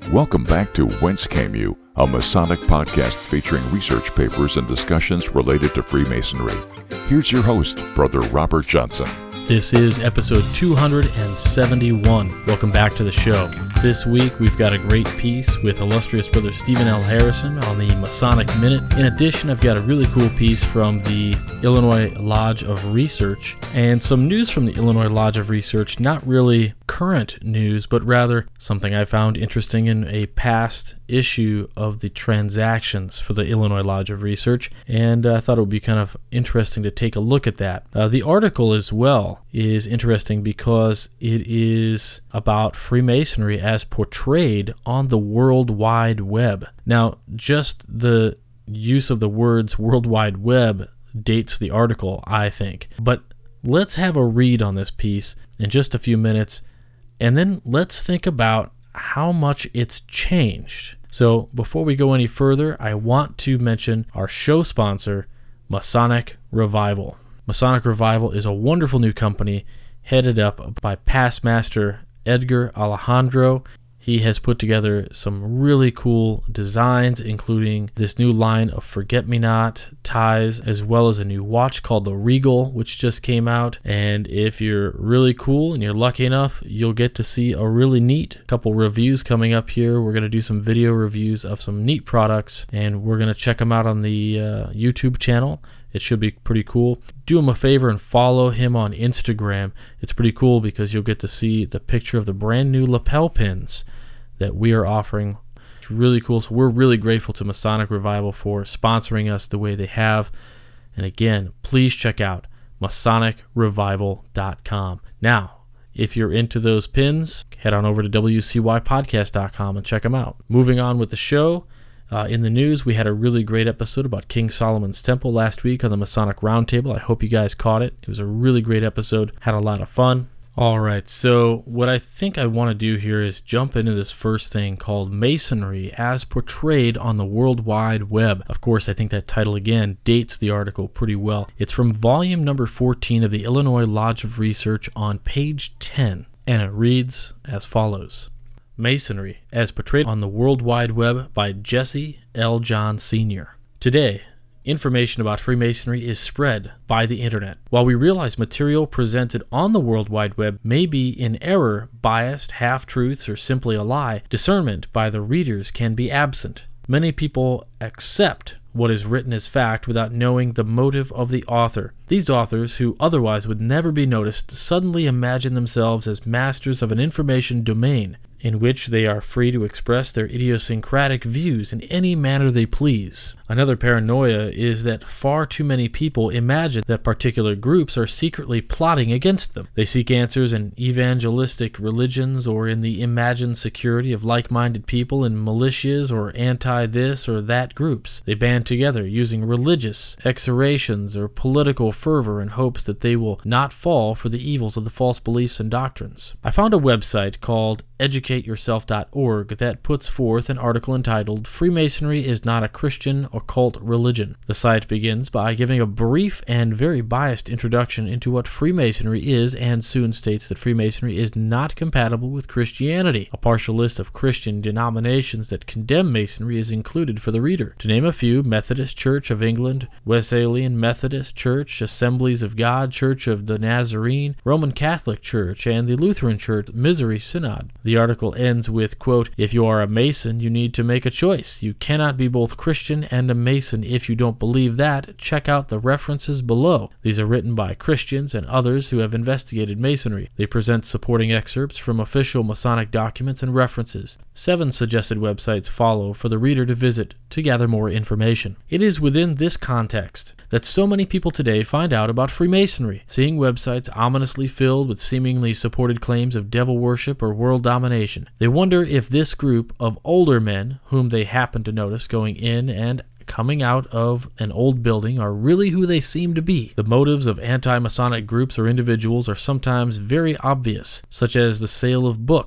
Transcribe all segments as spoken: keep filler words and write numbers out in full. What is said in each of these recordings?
Welcome back to Whence Came You, a Masonic podcast featuring research papers and discussions related to Freemasonry. Here's your host, Brother Robert Johnson. This is episode two hundred seventy-one. Welcome back to the show. This week we've got a great piece with illustrious Brother Stephen L. Harrison on the Masonic Minute. In addition, I've got a really cool piece from the Illinois Lodge of Research and some news from the Illinois Lodge of Research, not really current news, but rather something I found interesting in a past issue of the transactions for the Illinois Lodge of Research, and I thought it would be kind of interesting to take a look at that. Uh, the article as well is interesting because it is about Freemasonry as portrayed on the World Wide Web. Now, just the use of the words World Wide Web dates the article, I think. But let's have a read on this piece in just a few minutes, and then let's think about how much it's changed. So before we go any further, I want to mention our show sponsor, Masonic Revival. Masonic Revival is a wonderful new company headed up by past master Edgar Alejandro. He has put together some really cool designs, including this new line of Forget-Me-Not ties, as well as a new watch called the Regal, which just came out. And if you're really cool and you're lucky enough, you'll get to see a really neat couple reviews coming up here. We're going to do some video reviews of some neat products, and we're going to check them out on the uh, YouTube channel. It should be pretty cool. Do him a favor and follow him on Instagram. It's pretty cool because you'll get to see the picture of the brand new lapel pins that we are offering. It's really cool. So we're really grateful to Masonic Revival for sponsoring us the way they have. And again, please check out Masonic Revival dot com. Now, if you're into those pins, head on over to W C Y podcast dot com and check them out. Moving on with the show. Uh, in the news, we had a really great episode about King Solomon's Temple last week on the Masonic Roundtable. I hope you guys caught it. It was a really great episode. Had a lot of fun. All right, so what I think I want to do here is jump into this first thing called Masonry as portrayed on the World Wide Web. Of course, I think that title again dates the article pretty well. It's from volume number fourteen of the Illinois Lodge of Research on page ten, and it reads as follows. Masonry as portrayed on the World Wide Web by Jesse L. John Senior Today, information about Freemasonry is spread by the internet. While we realize material presented on the World Wide Web may be in error, biased, half-truths, or simply a lie, discernment by the readers can be absent. Many people accept what is written as fact without knowing the motive of the author. These authors, who otherwise would never be noticed, suddenly imagine themselves as masters of an information domain in which they are free to express their idiosyncratic views in any manner they please. Another paranoia is that far too many people imagine that particular groups are secretly plotting against them. They seek answers in evangelistic religions or in the imagined security of like-minded people in militias or anti-this or that groups. They band together using religious exhortations or political fervor in hopes that they will not fall for the evils of the false beliefs and doctrines. I found a website called educate yourself dot org that puts forth an article entitled Freemasonry is not a Christian occult religion. The site begins by giving a brief and very biased introduction into what Freemasonry is and soon states that Freemasonry is not compatible with Christianity. A partial list of Christian denominations that condemn Masonry is included for the reader. To name a few, Methodist Church of England, Wesleyan Methodist Church, Assemblies of God, Church of the Nazarene, Roman Catholic Church, and the Lutheran Church Missouri Synod. The article ends with, quote, if you are a Mason, you need to make a choice. You cannot be both Christian and a Mason. If you don't believe that, check out the references below. These are written by Christians and others who have investigated Masonry. They present supporting excerpts from official Masonic documents and references. Seven suggested websites follow for the reader to visit to gather more information. It is within this context that so many people today find out about Freemasonry, seeing websites ominously filled with seemingly supported claims of devil worship or world domination. They wonder if this group of older men, whom they happen to notice going in and coming out of an old building, are really who they seem to be. The motives of anti-Masonic groups or individuals are sometimes very obvious, such as the sale of books,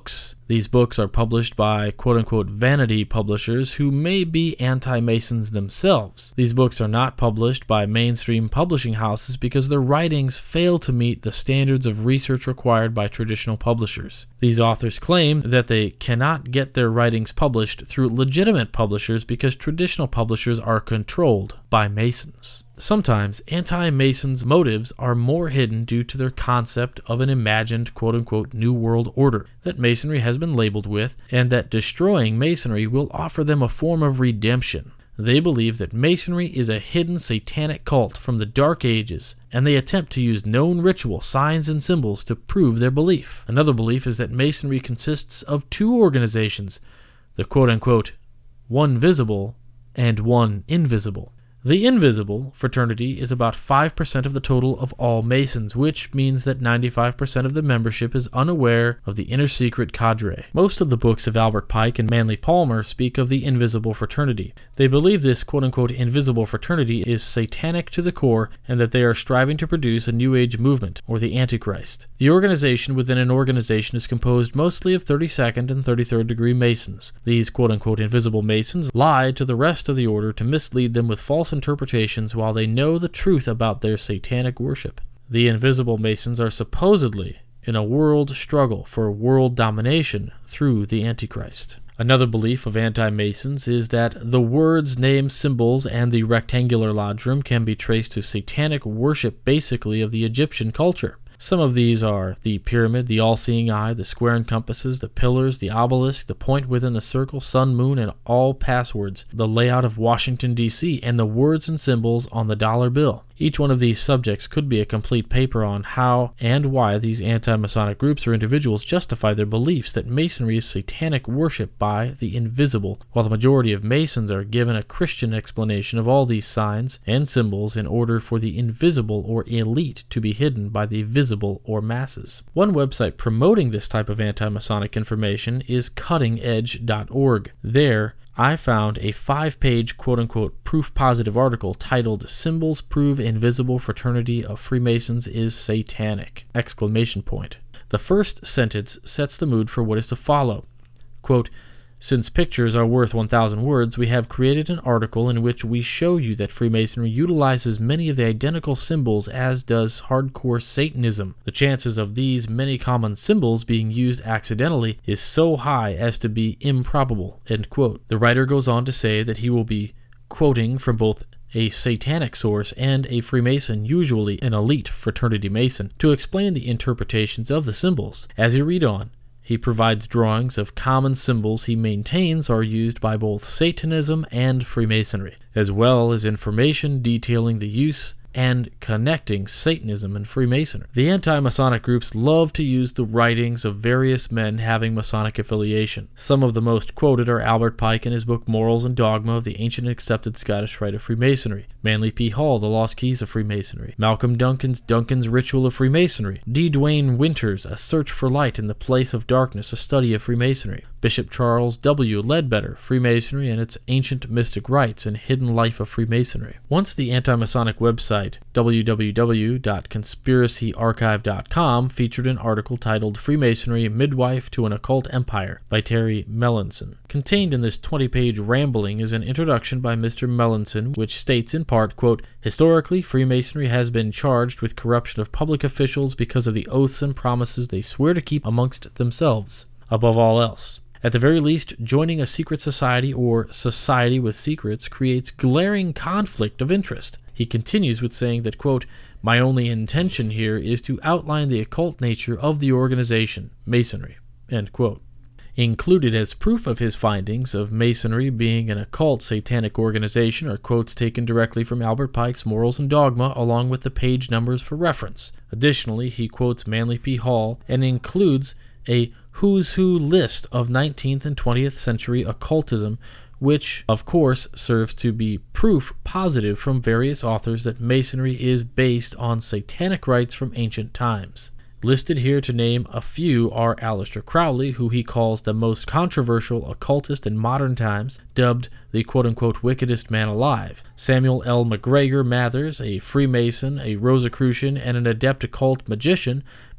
These books are published by quote-unquote vanity publishers who may be anti-Masons themselves. These books are not published by mainstream publishing houses because their writings fail to meet the standards of research required by traditional publishers. These authors claim that they cannot get their writings published through legitimate publishers because traditional publishers are controlled by Masons. Sometimes anti-Masons' motives are more hidden due to their concept of an imagined quote-unquote New World Order that Masonry has been labeled with, and that destroying Masonry will offer them a form of redemption. They believe that Masonry is a hidden satanic cult from the Dark Ages, and they attempt to use known ritual signs and symbols to prove their belief. Another belief is that Masonry consists of two organizations, the quote-unquote one visible and one invisible. The invisible fraternity is about five percent of the total of all Masons, which means that ninety-five percent of the membership is unaware of the inner secret cadre. Most of the books of Albert Pike and Manly Palmer speak of the invisible fraternity. They believe this quote-unquote invisible fraternity is satanic to the core and that they are striving to produce a New Age movement, or the Antichrist. The organization within an organization is composed mostly of thirty-second and thirty-third degree Masons. These quote-unquote invisible Masons lie to the rest of the order to mislead them with false interpretations while they know the truth about their satanic worship. The invisible Masons are supposedly in a world struggle for world domination through the Antichrist. Another belief of anti-Masons is that the words, names, symbols, and the rectangular lodge room can be traced to satanic worship basically of the Egyptian culture. Some of these are the pyramid, the all-seeing eye, the square and compasses, the pillars, the obelisk, the point within the circle, sun, moon, and all passwords, the layout of Washington, D C, and the words and symbols on the dollar bill. Each one of these subjects could be a complete paper on how and why these anti-Masonic groups or individuals justify their beliefs that Masonry is satanic worship by the invisible, while the majority of Masons are given a Christian explanation of all these signs and symbols in order for the invisible or elite to be hidden by the visible or masses. One website promoting this type of anti-Masonic information is cutting edge dot org. There, I found a five-page quote-unquote proof-positive article titled "Symbols Prove Invisible Fraternity of Freemasons is Satanic!" Exclamation point. The first sentence sets the mood for what is to follow. Quote, "Since pictures are worth one thousand words, we have created an article in which we show you that Freemasonry utilizes many of the identical symbols as does hardcore Satanism. The chances of these many common symbols being used accidentally is so high as to be improbable." End quote. The writer goes on to say that he will be quoting from both a satanic source and a Freemason, usually an elite fraternity Mason, to explain the interpretations of the symbols. As you read on, he provides drawings of common symbols he maintains are used by both Satanism and Freemasonry, as well as information detailing the use and connecting Satanism and Freemasonry. The anti-Masonic groups love to use the writings of various men having Masonic affiliation. Some of the most quoted are Albert Pike in his book Morals and Dogma of the Ancient and Accepted Scottish Rite of Freemasonry, Manly P. Hall, The Lost Keys of Freemasonry, Malcolm Duncan's Duncan's Ritual of Freemasonry, D. Duane Winters' A Search for Light in the Place of Darkness, A Study of Freemasonry, Bishop Charles W. Ledbetter, Freemasonry and its Ancient Mystic Rites and Hidden Life of Freemasonry. Once the anti-Masonic website w w w dot conspiracy archive dot com featured an article titled "Freemasonry, Midwife to an Occult Empire" by Terry Melanson. Contained in this twenty-page rambling is an introduction by Mister Melanson, which states in part, quote, "Historically, Freemasonry has been charged with corruption of public officials because of the oaths and promises they swear to keep amongst themselves, above all else. At the very least, joining a secret society or society with secrets creates glaring conflict of interest." He continues with saying that, quote, "My only intention here is to outline the occult nature of the organization, Masonry," end quote. Included as proof of his findings of Masonry being an occult satanic organization are quotes taken directly from Albert Pike's Morals and Dogma along with the page numbers for reference. Additionally, he quotes Manly P. Hall and includes a who's who list of nineteenth and twentieth century occultism, which, of course, serves to be proof positive from various authors that Masonry is based on satanic rites from ancient times. Listed here to name a few are Aleister Crowley, who he calls the most controversial occultist in modern times, dubbed the quote-unquote wickedest man alive; Samuel L. McGregor Mathers, a Freemason, a Rosicrucian, and an adept occult magician,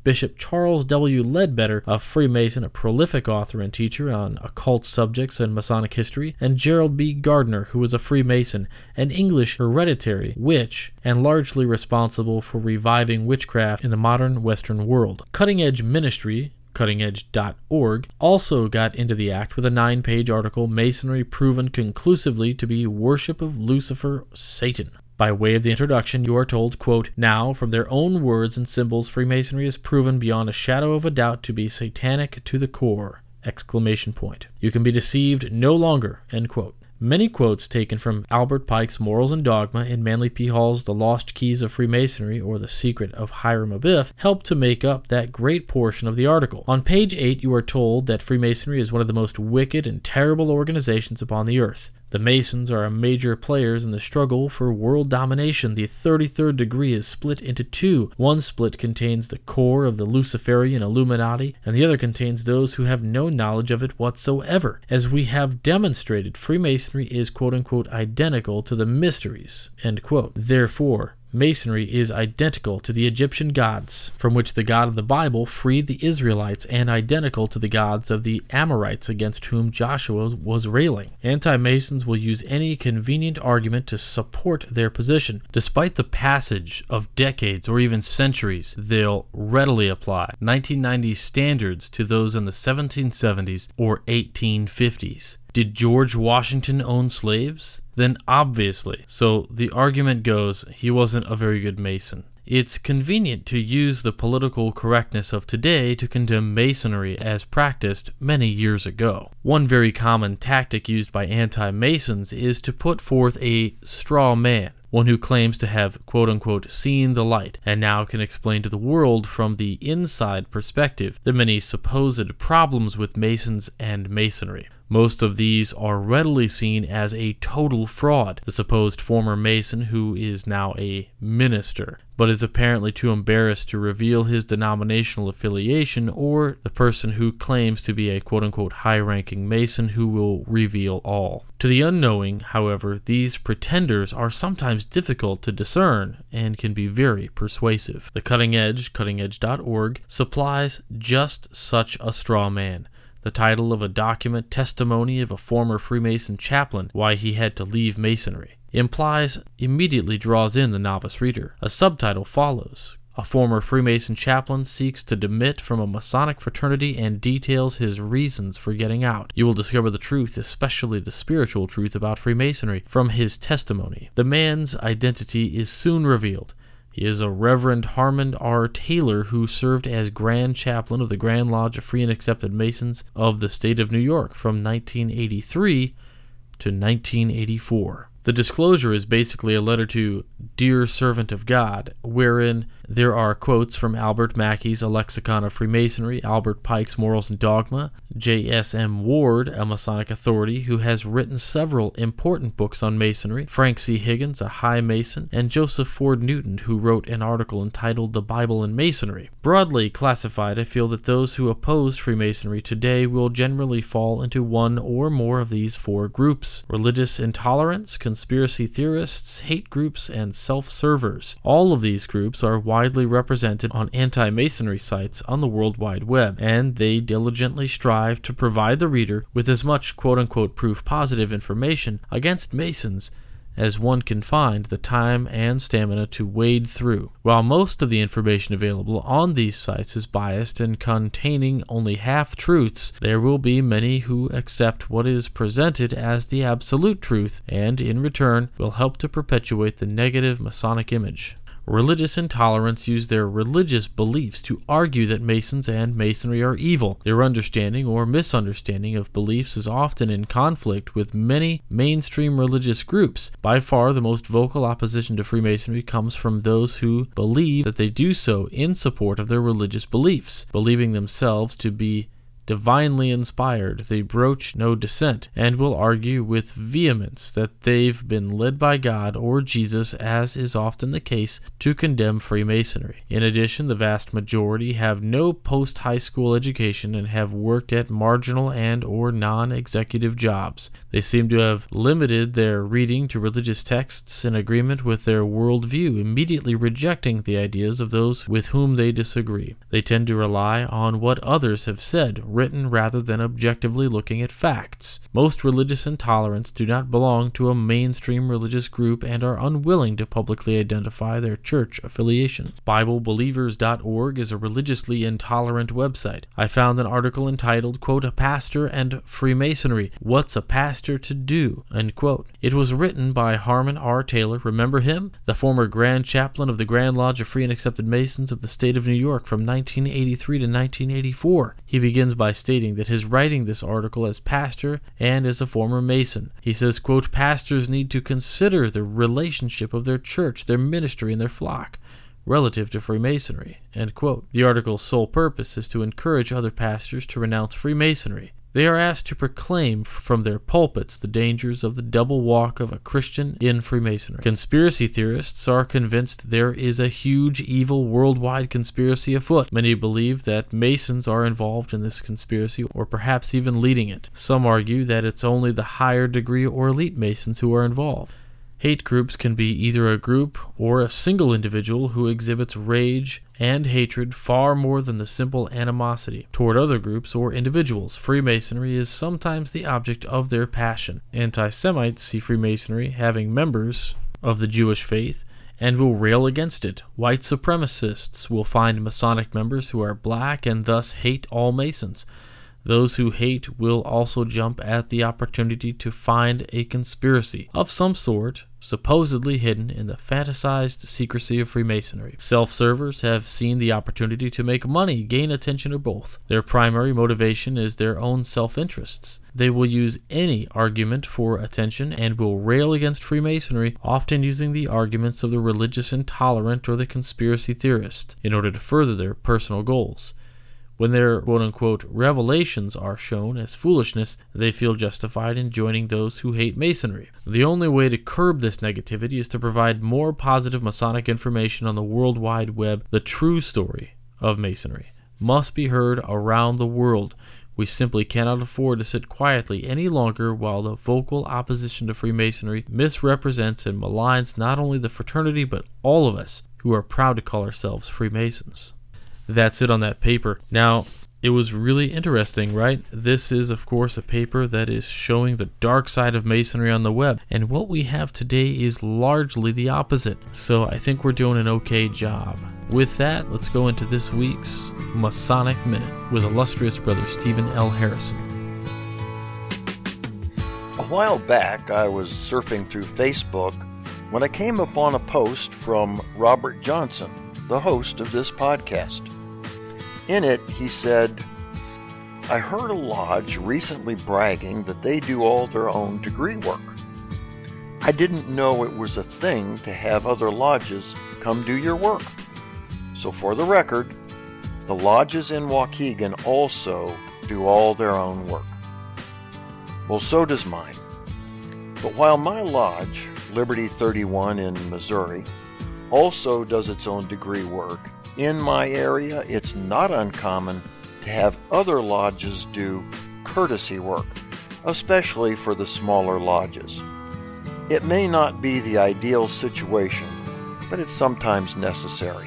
Bishop Charles W. Ledbetter, a Freemason, a prolific author and teacher on occult subjects and Masonic history, and Gerald B. Gardner, who was a Freemason, an English hereditary witch, and largely responsible for reviving witchcraft in the modern Western world. Cutting Edge Ministry, cutting edge dot org, also got into the act with a nine-page article, Masonry Proven Conclusively to be Worship of Lucifer, Satan. By way of the introduction, you are told, quote, now, from their own words and symbols, Freemasonry is proven beyond a shadow of a doubt to be satanic to the core, exclamation point. You can be deceived no longer, end quote. Many quotes taken from Albert Pike's Morals and Dogma and Manly P. Hall's The Lost Keys of Freemasonry, or The Secret of Hiram Abiff, help to make up that great portion of the article. On page eight, you are told that Freemasonry is one of the most wicked and terrible organizations upon the earth. The Masons are major players in the struggle for world domination. The thirty-third degree is split into two. One split contains the core of the Luciferian Illuminati, and the other contains those who have no knowledge of it whatsoever. As we have demonstrated, Freemasonry is quote-unquote identical to the mysteries, end quote. Therefore, Masonry is identical to the Egyptian gods, from which the God of the Bible freed the Israelites, and identical to the gods of the Amorites against whom Joshua was railing. Anti-Masons will use any convenient argument to support their position. Despite the passage of decades or even centuries, they'll readily apply nineteen nineties standards to those in the seventeen seventies or eighteen fifties. Did George Washington own slaves? Then obviously. So the argument goes, he wasn't a very good Mason. It's convenient to use the political correctness of today to condemn Masonry as practiced many years ago. One very common tactic used by anti-Masons is to put forth a straw man, one who claims to have quote-unquote seen the light and now can explain to the world from the inside perspective the many supposed problems with Masons and Masonry. Most of these are readily seen as a total fraud. The supposed former Mason, who is now a minister, but is apparently too embarrassed to reveal his denominational affiliation, or the person who claims to be a quote-unquote high-ranking Mason who will reveal all. To the unknowing, however, these pretenders are sometimes difficult to discern and can be very persuasive. The Cutting Edge, cutting edge dot org, supplies just such a straw man. The title of a document, Testimony of a Former Freemason Chaplain, Why He Had to Leave Masonry, implies immediately draws in the novice reader. A subtitle follows. A former Freemason chaplain seeks to demit from a Masonic fraternity and details his reasons for getting out. You will discover the truth, especially the spiritual truth about Freemasonry, from his testimony. The man's identity is soon revealed. He is a Reverend Harmon R. Taylor, who served as Grand Chaplain of the Grand Lodge of Free and Accepted Masons of the State of New York from nineteen eighty-three to nineteen eighty-four. The disclosure is basically a letter to Dear Servant of God, wherein there are quotes from Albert Mackey's A Lexicon of Freemasonry, Albert Pike's Morals and Dogma, J S M Ward, a Masonic authority who has written several important books on Masonry, Frank C. Higgins, a High Mason, and Joseph Ford Newton, who wrote an article entitled The Bible and Masonry. Broadly classified, I feel that those who oppose Freemasonry today will generally fall into one or more of these four groups: religious intolerance, conspiracy theorists, hate groups, and self-servers. All of these groups are widely represented on anti-Masonry sites on the World Wide Web, and they diligently strive to provide the reader with as much quote-unquote proof-positive information against Masons as one can find the time and stamina to wade through. While most of the information available on these sites is biased and containing only half-truths, there will be many who accept what is presented as the absolute truth and, in return, will help to perpetuate the negative Masonic image. Religious intolerants use their religious beliefs to argue that Masons and Masonry are evil. Their understanding or misunderstanding of beliefs is often in conflict with many mainstream religious groups. By far, the most vocal opposition to Freemasonry comes from those who believe that they do so in support of their religious beliefs, believing themselves to be divinely inspired, they broach no dissent, and will argue with vehemence that they've been led by God or Jesus, as is often the case, to condemn Freemasonry. In addition, the vast majority have no post-high school education and have worked at marginal and or non-executive jobs. They seem to have limited their reading to religious texts in agreement with their worldview, immediately rejecting the ideas of those with whom they disagree. They tend to rely on what others have said, written, rather than objectively looking at facts. Most religious intolerants do not belong to a mainstream religious group and are unwilling to publicly identify their church affiliation. Bible Believers dot org is a religiously intolerant website. I found an article entitled, quote, "A Pastor and Freemasonry. What's a Pastor to Do?" End quote. It was written by Harmon R. Taylor. Remember him? The former Grand Chaplain of the Grand Lodge of Free and Accepted Masons of the state of New York from nineteen eighty-three to nineteen eighty-four. He begins by stating that his writing this article as pastor and as a former Mason. He says, quote, "Pastors need to consider the relationship of their church, their ministry, and their flock relative to Freemasonry." End quote. The article's sole purpose is to encourage other pastors to renounce Freemasonry. They are asked to proclaim from their pulpits the dangers of the double walk of a Christian in Freemasonry. Conspiracy theorists are convinced there is a huge evil worldwide conspiracy afoot. Many believe that Masons are involved in this conspiracy or perhaps even leading it. Some argue that it's only the higher degree or elite Masons who are involved. Hate groups can be either a group or a single individual who exhibits rage and hatred far more than the simple animosity toward other groups or individuals. Freemasonry is sometimes the object of their passion. Anti-Semites see Freemasonry having members of the Jewish faith and will rail against it. White supremacists will find Masonic members who are black and thus hate all Masons. Those who hate will also jump at the opportunity to find a conspiracy of some sort supposedly hidden in the fantasized secrecy of Freemasonry. Self-servers have seen the opportunity to make money, gain attention, or both. Their primary motivation is their own self-interests. They will use any argument for attention and will rail against Freemasonry, often using the arguments of the religious intolerant or the conspiracy theorist, in order to further their personal goals. When their quote-unquote revelations are shown as foolishness, they feel justified in joining those who hate Masonry. The only way to curb this negativity is to provide more positive Masonic information on the World Wide Web. The true story of Masonry must be heard around the world. We simply cannot afford to sit quietly any longer while the vocal opposition to Freemasonry misrepresents and maligns not only the fraternity but all of us who are proud to call ourselves Freemasons. That's it on that paper. Now, it was really interesting, right? This is, of course, a paper that is showing the dark side of Masonry on the web, and what we have today is largely the opposite. So I think we're doing an okay job. With that, let's go into this week's Masonic Minute with illustrious brother Stephen L. Harrison. A while back, I was surfing through Facebook when I came upon a post from Robert Johnson, the host of this podcast. In it, he said, "I heard a lodge recently bragging that they do all their own degree work. I didn't know it was a thing to have other lodges come do your work. So for the record, the lodges in Waukegan also do all their own work. Well, so does mine. But while my lodge, Liberty thirty-one in Missouri, also does its own degree work, in my area it's not uncommon to have other lodges do courtesy work, especially for the smaller lodges. It may not be the ideal situation, but it's sometimes necessary."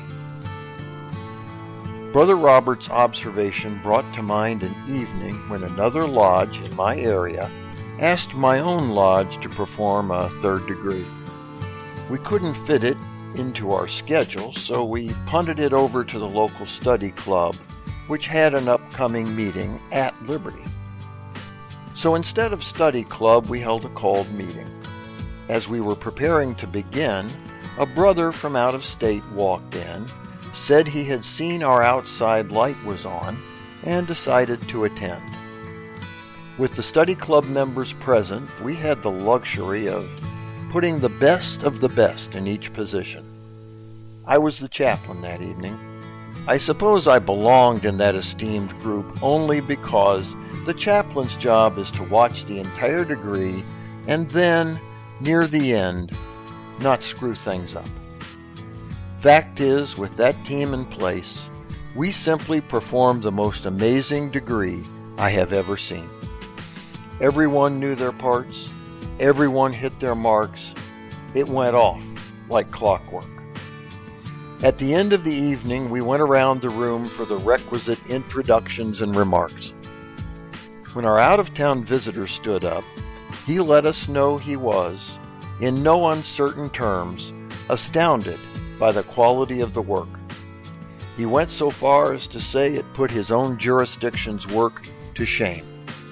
Brother Robert's observation brought to mind an evening when another lodge in my area asked my own lodge to perform a third degree. We couldn't fit it into our schedule, so we punted it over to the local study club, which had an upcoming meeting at Liberty. So instead of study club, we held a called meeting. As we were preparing to begin, a brother from out of state walked in, said he had seen our outside light was on, and decided to attend. With the study club members present, we had the luxury of putting the best of the best in each position. I was the chaplain that evening. I suppose I belonged in that esteemed group only because the chaplain's job is to watch the entire degree and then, near the end, not screw things up. Fact is, with that team in place, we simply performed the most amazing degree I have ever seen. Everyone knew their parts. Everyone hit their marks. It went off like clockwork. At the end of the evening, we went around the room for the requisite introductions and remarks. When our out-of-town visitor stood up, he let us know he was, in no uncertain terms, astounded by the quality of the work. He went so far as to say it put his own jurisdiction's work to shame.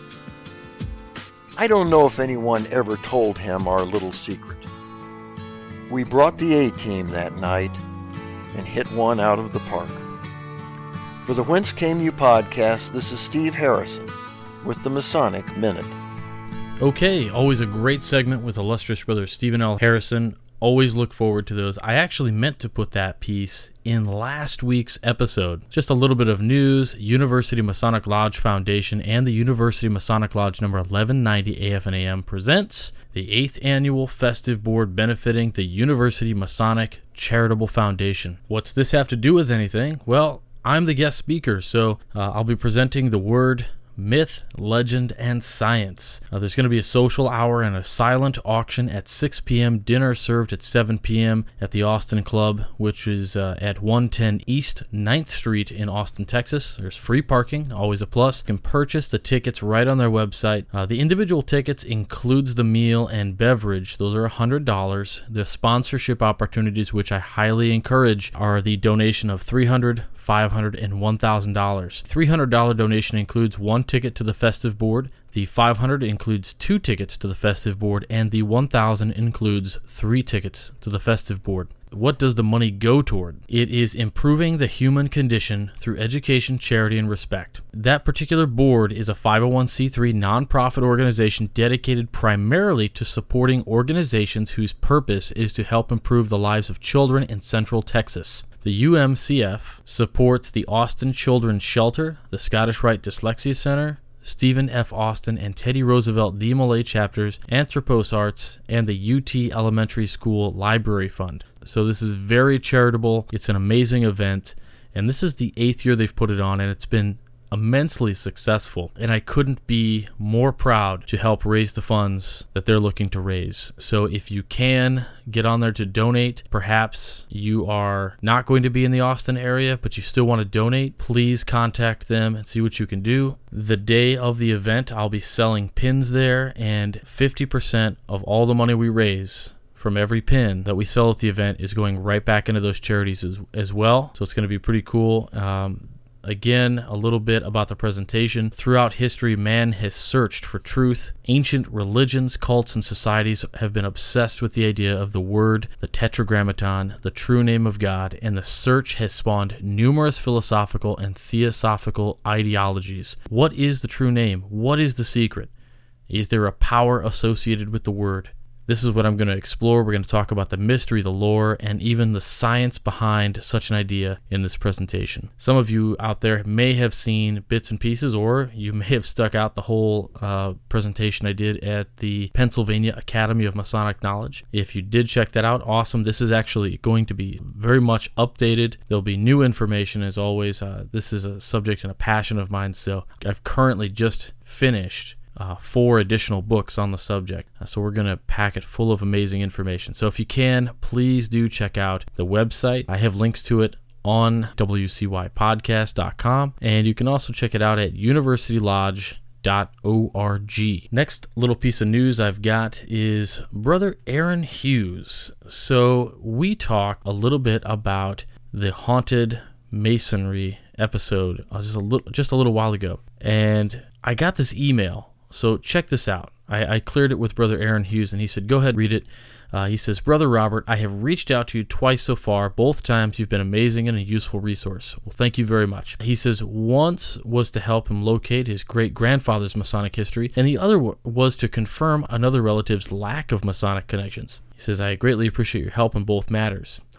I don't know if anyone ever told him our little secret. We brought the A-team that night and hit one out of the park. For the Whence Came You podcast, this is Steve Harrison with the Masonic Minute. Okay, always a great segment with illustrious brother Stephen L. Harrison. Always look forward to those. I actually meant to put that piece in last week's episode. Just a little bit of news. University Masonic Lodge Foundation and the University Masonic Lodge number eleven ninety A F N A M presents the eighth Annual Festive Board benefiting the University Masonic Charitable Foundation. What's this have to do with anything? Well, I'm the guest speaker, so uh, I'll be presenting the word myth, legend, and science. Uh, there's going to be a social hour and a silent auction at six p.m. Dinner served at seven p.m. at the Austin Club, which is uh, at one ten East ninth Street in Austin, Texas. There's free parking, always a plus. You can purchase the tickets right on their website. Uh, the individual tickets includes the meal and beverage. Those are one hundred dollars. The sponsorship opportunities, which I highly encourage, are the donation of three hundred dollars, five hundred dollars, and one thousand dollars. three hundred dollars donation includes one ticket to the festive board. The five hundred dollars includes two tickets to the festive board, and the one thousand dollars includes three tickets to the festive board. What does the money go toward? It is improving the human condition through education, charity, and respect. That particular board is a five oh one c three nonprofit organization dedicated primarily to supporting organizations whose purpose is to help improve the lives of children in Central Texas. The U M C F supports the Austin Children's Shelter, the Scottish Rite Dyslexia Center, Stephen F. Austin and Teddy Roosevelt D M L A chapters, Anthropos Arts, and the U T Elementary School Library Fund. So this is very charitable. It's an amazing event, and this is the eighth year they've put it on, and it's been immensely successful, and I couldn't be more proud to help raise the funds that they're looking to raise. So if you can get on there to donate, perhaps you are not going to be in the Austin area, but you still want to donate, please contact them and see what you can do. The day of the event, I'll be selling pins there, and fifty percent of all the money we raise from every pin that we sell at the event is going right back into those charities as, as well. So it's going to be pretty cool. Um, Again, a little bit about the presentation. Throughout history, man has searched for truth. Ancient religions, cults, and societies have been obsessed with the idea of the Word, the Tetragrammaton, the true name of God, and the search has spawned numerous philosophical and theosophical ideologies. What is the true name? What is the secret? Is there a power associated with the Word? This is what I'm going to explore. We're going to talk about the mystery, the lore, and even the science behind such an idea in this presentation. Some of you out there may have seen bits and pieces, or you may have stuck out the whole uh, presentation I did at the Pennsylvania Academy of Masonic Knowledge. If you did check that out, awesome. This is actually going to be very much updated. There'll be new information as always. Uh, this is a subject and a passion of mine, so I've currently just finished Uh, four additional books on the subject. Uh, so we're going to pack it full of amazing information. So if you can, please do check out the website. I have links to it on W C Y podcast dot com, and you can also check it out at university lodge dot org. Next little piece of news I've got is Brother Aaron Hughes. So we talked a little bit about the haunted masonry episode uh, just a little just a little while ago, and I got this email. So check this out. I, I cleared it with Brother Aaron Hughes, and he said, go ahead, read it. Uh, he says, Brother Robert, I have reached out to you twice so far. Both times you've been amazing and a useful resource. Well, thank you very much. He says, once was to help him locate his great-grandfather's Masonic history, and the other w- was to confirm another relative's lack of Masonic connections. He says, I greatly appreciate your help in both matters.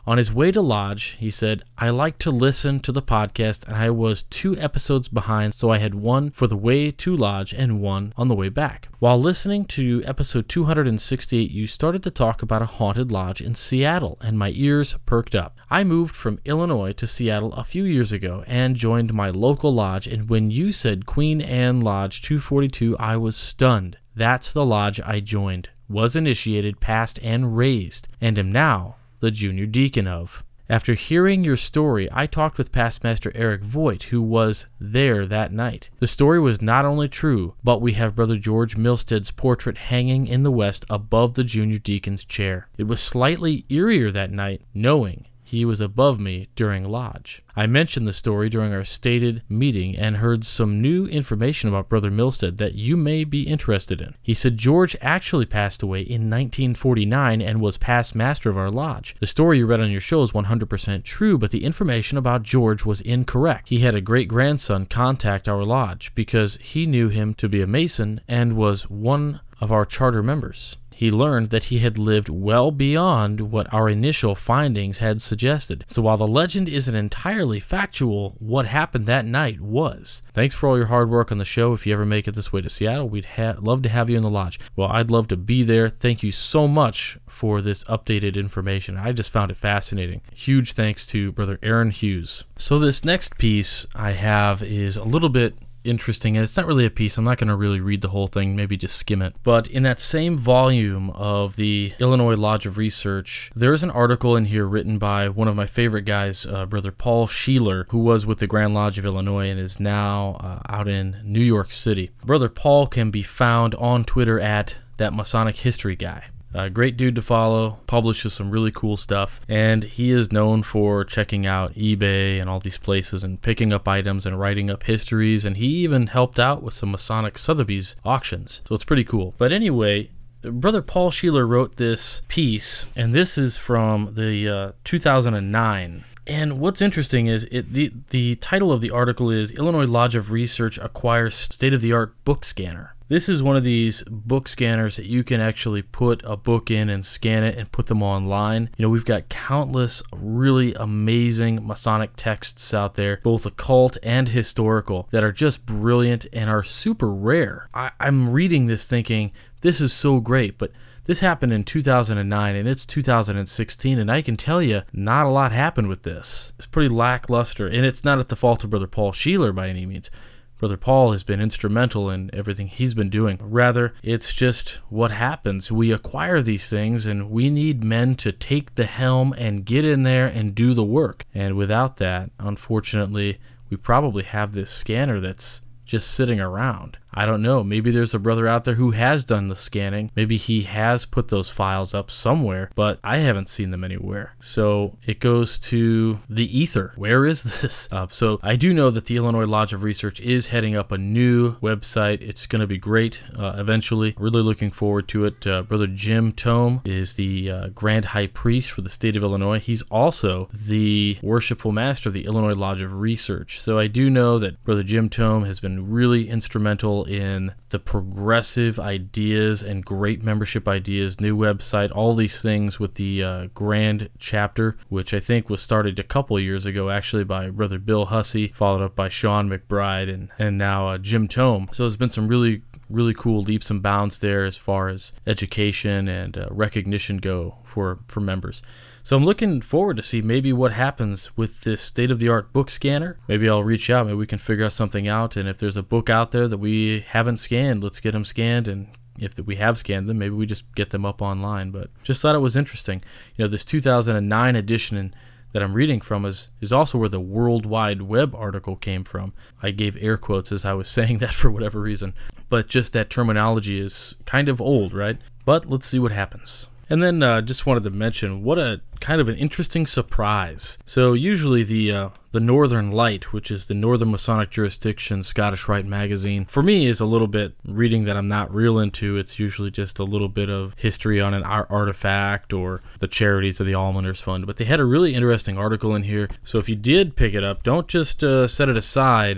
On his way to Lodge, he said, "I like to listen to the podcast, and I was two episodes behind, so I had one for the way to Lodge and one on the way back. While listening to episode two hundred sixty-eight, you started to talk about a haunted lodge in Seattle, and my ears perked up. I moved from Illinois to Seattle a few years ago and joined my local lodge, and when you said Queen Anne Lodge two forty-two, I was stunned. That's the lodge I joined, was initiated, passed, and raised, and am now the junior deacon of. After hearing your story, I talked with past Master Eric Voigt, who was there that night. The story was not only true, but we have Brother George Milstead's portrait hanging in the west above the junior deacon's chair. It was slightly eerier that night, knowing he was above me during Lodge. I mentioned the story during our stated meeting and heard some new information about Brother Milstead that you may be interested in. He said George actually passed away in nineteen forty-nine and was past master of our lodge. The story you read on your show is one hundred percent true, but the information about George was incorrect. He had a great-grandson contact our lodge because he knew him to be a Mason and was one of our charter members. He learned that he had lived well beyond what our initial findings had suggested. So while the legend isn't entirely factual, what happened that night was. Thanks for all your hard work on the show. If you ever make it this way to Seattle, we'd ha- love to have you in the lodge. Well, I'd love to be there. Thank you so much for this updated information. I just found it fascinating. Huge thanks to Brother Aaron Hughes. So this next piece I have is a little bit interesting, and it's not really a piece. I'm not going to really read the whole thing, maybe just skim it. But in that same volume of the Illinois Lodge of Research, there's an article in here written by one of my favorite guys, uh, Brother Paul Sheeler, who was with the Grand Lodge of Illinois and is now uh, out in New York City. Brother Paul can be found on Twitter at that Masonic History Guy. A great dude to follow, publishes some really cool stuff, and he is known for checking out eBay and all these places and picking up items and writing up histories, and he even helped out with some Masonic Sotheby's auctions, so it's pretty cool. But anyway, Brother Paul Sheeler wrote this piece, and this is from the uh, two thousand nine. And what's interesting is it the, the title of the article is Illinois Lodge of Research Acquires State-of-the-Art Book Scanner. This is one of these book scanners that you can actually put a book in and scan it and put them online. You know, we've got countless really amazing Masonic texts out there, both occult and historical, that are just brilliant and are super rare. I, I'm reading this thinking, this is so great, but this happened in two thousand nine, and it's two thousand sixteen, and I can tell you, not a lot happened with this. It's pretty lackluster, and it's not at the fault of Brother Paul Sheeler by any means. Brother Paul has been instrumental in everything he's been doing. Rather, it's just what happens. We acquire these things, and we need men to take the helm and get in there and do the work. And without that, unfortunately, we probably have this scanner that's just sitting around. I don't know. Maybe there's a brother out there who has done the scanning. Maybe he has put those files up somewhere, but I haven't seen them anywhere. So it goes to the ether. Where is this? Uh, so I do know that the Illinois Lodge of Research is heading up a new website. It's going to be great uh, eventually. Really looking forward to it. Uh, Brother Jim Tome is the uh, Grand High Priest for the state of Illinois. He's also the Worshipful Master of the Illinois Lodge of Research. So I do know that Brother Jim Tome has been really instrumental in the progressive ideas and great membership ideas, new website, all these things with the uh, Grand Chapter, which I think was started a couple of years ago actually by Brother Bill Hussey, followed up by Sean McBride, and, and now uh, Jim Tome. So there's been some really really cool leaps and bounds there as far as education and uh, recognition go for, for members. So I'm looking forward to see maybe what happens with this state-of-the-art book scanner. Maybe I'll reach out. Maybe we can figure out something out. And if there's a book out there that we haven't scanned, let's get them scanned. And if we have scanned them, maybe we just get them up online. But just thought it was interesting. You know, this two thousand nine edition that I'm reading from is, is also where the World Wide Web article came from. I gave air quotes as I was saying that for whatever reason. But just that terminology is kind of old, right? But let's see what happens. And then uh, just wanted to mention what a kind of an interesting surprise. So usually the uh, the Northern Light, which is the Northern Masonic Jurisdiction Scottish Rite magazine, for me is a little bit reading that I'm not real into. It's usually just a little bit of history on an art artifact or the charities of the Almoners Fund. But they had a really interesting article in here. So if you did pick it up, don't just uh, set it aside.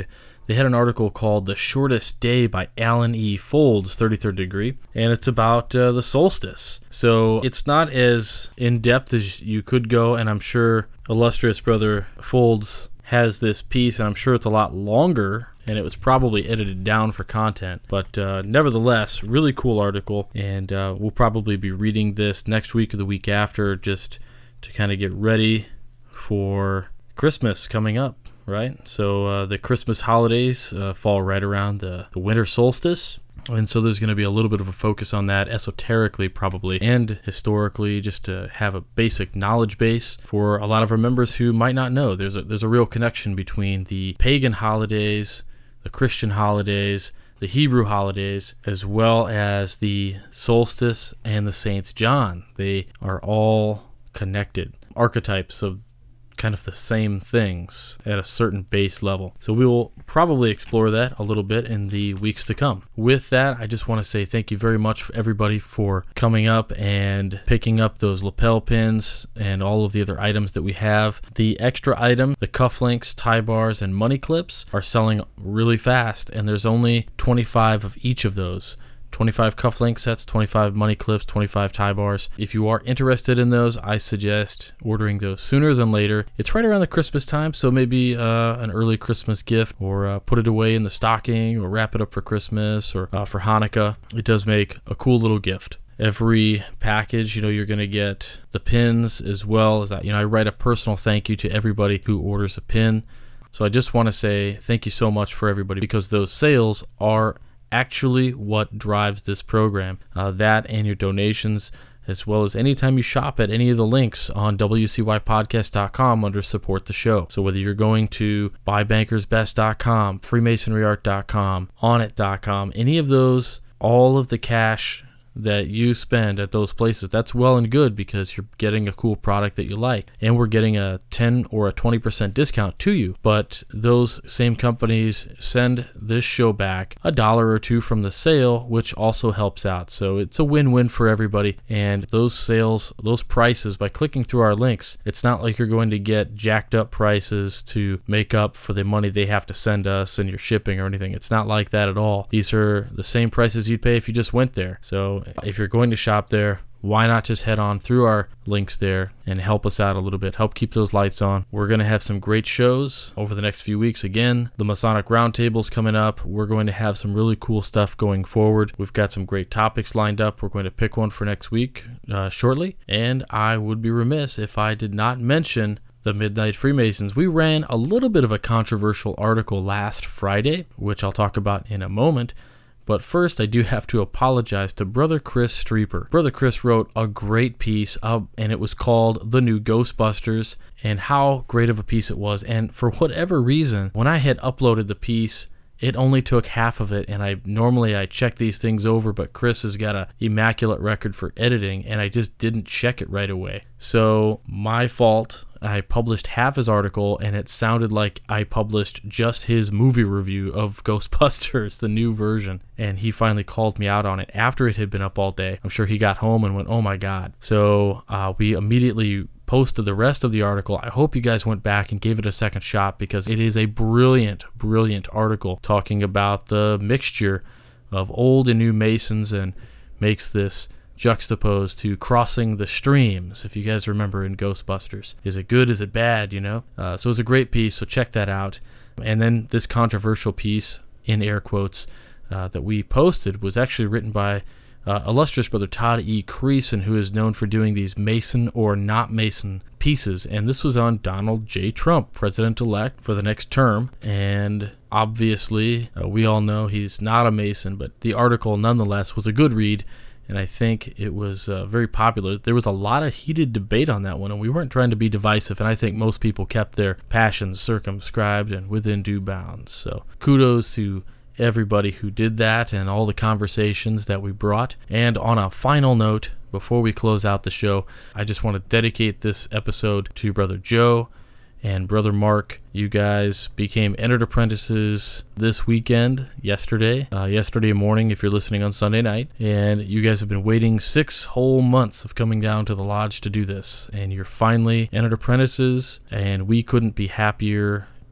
They had an article called The Shortest Day by Alan E. Folds, thirty-third Degree, and it's about uh, the solstice. So it's not as in-depth as you could go, and I'm sure illustrious brother Folds has this piece, and I'm sure it's a lot longer, and it was probably edited down for content. But uh, nevertheless, really cool article, and uh, we'll probably be reading this next week or the week after just to kind of get ready for Christmas coming up, right? So uh, the Christmas holidays uh, fall right around the, the winter solstice. And so there's going to be a little bit of a focus on that esoterically probably and historically, just to have a basic knowledge base for a lot of our members who might not know. There's a, there's a real connection between the pagan holidays, the Christian holidays, the Hebrew holidays, as well as the solstice and the Saints John. They are all connected archetypes of kind of the same things at a certain base level. So we will probably explore that a little bit in the weeks to come. With that, I just want to say thank you very much for everybody for coming up and picking up those lapel pins and all of the other items that we have. The extra item, the cufflinks, tie bars, and money clips are selling really fast, and there's only twenty-five of each of those. twenty-five cufflink sets, twenty-five money clips, twenty-five tie bars. If you are interested in those, I suggest ordering those sooner than later. It's right around the Christmas time, so maybe uh, an early Christmas gift, or uh, put it away in the stocking, or wrap it up for Christmas, or uh, for Hanukkah. It does make a cool little gift. Every package, you know, you're going to get the pins as well as that. You know, I write a personal thank you to everybody who orders a pin. So I just want to say thank you so much for everybody, because those sales are actually what drives this program. Uh, that and your donations, as well as anytime you shop at any of the links on W C Y podcast dot com under support the show. So whether you're going to buy bankers best dot com, freemasonry art dot com, onnit dot com, any of those, all of the cash that you spend at those places, that's well and good, because you're getting a cool product that you like, and we're getting a ten or a twenty percent discount to you. But those same companies send this show back a dollar or two from the sale, which also helps out. So it's a win-win for everybody. And those sales, those prices, by clicking through our links, it's not like you're going to get jacked up prices to make up for the money they have to send us and your shipping or anything. It's not like that at all. These are the same prices you'd pay if you just went there. So if you're going to shop there, why not just head on through our links there and help us out a little bit, help keep those lights on. We're going to have some great shows over the next few weeks. Again, the Masonic Roundtable's coming up. We're going to have some really cool stuff going forward. We've got some great topics lined up. We're going to pick one for next week uh, shortly. And I would be remiss if I did not mention the Midnight Freemasons. We ran a little bit of a controversial article last Friday, which I'll talk about in a moment. But first, I do have to apologize to Brother Chris Streeper. Brother Chris wrote a great piece, uh, and it was called The New Ghostbusters, and how great of a piece it was. And for whatever reason, when I had uploaded the piece, it only took half of it, and I normally I check these things over, but Chris has got a immaculate record for editing, and I just didn't check it right away. So, my fault. I published half his article, and it sounded like I published just his movie review of Ghostbusters, the new version, and he finally called me out on it after it had been up all day. I'm sure he got home and went, oh my god. So uh, we immediately posted the rest of the article. I hope you guys went back and gave it a second shot, because it is a brilliant, brilliant article talking about the mixture of old and new Masons, and makes this juxtaposed to Crossing the Streams, if you guys remember in Ghostbusters. Is it good? Is it bad? You know? Uh, so it's a great piece, so check that out. And then this controversial piece, in air quotes, uh, that we posted was actually written by uh, illustrious brother Todd E. Creason, who is known for doing these Mason or not Mason pieces. And this was on Donald J. Trump, president-elect for the next term. And obviously, uh, we all know he's not a Mason, but the article nonetheless was a good read. And I think it was uh, very popular. There was a lot of heated debate on that one, and we weren't trying to be divisive, and I think most people kept their passions circumscribed and within due bounds. So kudos to everybody who did that and all the conversations that we brought. And on a final note, before we close out the show, I just want to dedicate this episode to Brother Joe and Brother Mark. You guys became entered apprentices this weekend, yesterday, uh, yesterday morning if you're listening on Sunday night, and you guys have been waiting six whole months of coming down to the lodge to do this, and you're finally entered apprentices, and we couldn't be happier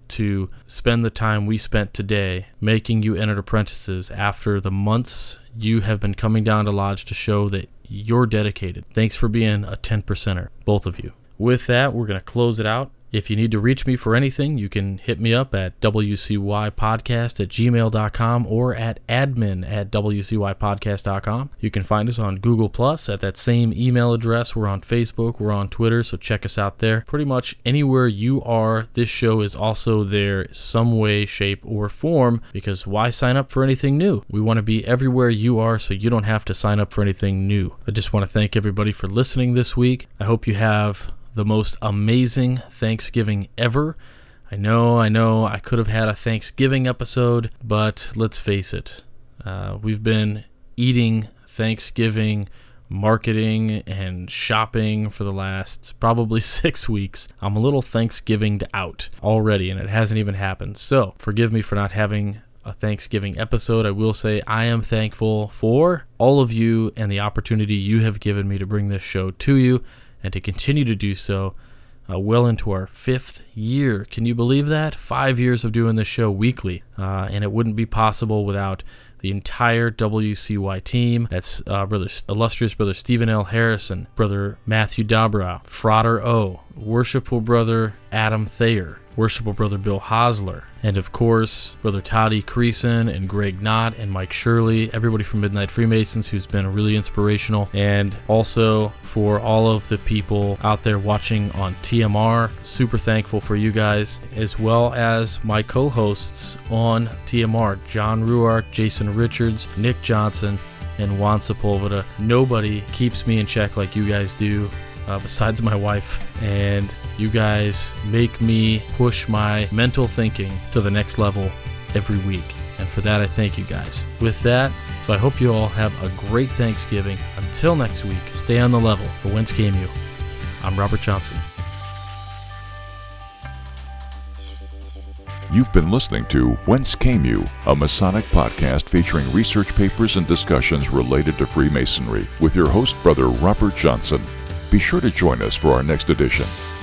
to spend the time we spent today making you entered apprentices after the months you have been coming down to Lodge to show that you're dedicated. Thanks for being a ten percenter, both of you. With that, we're going to close it out. If you need to reach me for anything, you can hit me up at w c y podcast at gmail dot com or at admin at w c y podcast dot com. You can find us on Google Plus at that same email address. We're on Facebook, we're on Twitter, so check us out there. Pretty much anywhere you are, this show is also there some way, shape, or form, because why sign up for anything new? We want to be everywhere you are so you don't have to sign up for anything new. I just want to thank everybody for listening this week. I hope you have the most amazing Thanksgiving ever. I know, I know, I could have had a Thanksgiving episode, but let's face it, uh, we've been eating Thanksgiving, marketing, and shopping for the last probably six weeks. I'm a little Thanksgivinged out already, and it hasn't even happened. So forgive me for not having a Thanksgiving episode. I will say I am thankful for all of you and the opportunity you have given me to bring this show to you, and to continue to do so uh, well into our fifth year. Can you believe that? Five years of doing this show weekly, uh, and it wouldn't be possible without the entire W C Y team. That's uh, brother illustrious brother Stephen L. Harrison, brother Matthew Dabrow, Frater O, worshipful brother Adam Thayer, worshipful brother Bill Hosler, and of course, brother Toddy Creason and Greg Knott and Mike Shirley, everybody from Midnight Freemasons who's been really inspirational, and also for all of the people out there watching on T M R. Super thankful for you guys, as well as my co-hosts on T M R, John Ruark, Jason Richards, Nick Johnson, and Juan Sepulveda. Nobody keeps me in check like you guys do, Uh, besides my wife, and you guys make me push my mental thinking to the next level every week, and for that I thank you guys. With that, so I hope you all have a great Thanksgiving. Until next week, stay on the level. For Whence Came You, I'm Robert Johnson. You've been listening to Whence Came You, a Masonic podcast featuring research papers and discussions related to Freemasonry with your host, Brother Robert Johnson. Be sure to join us for our next edition.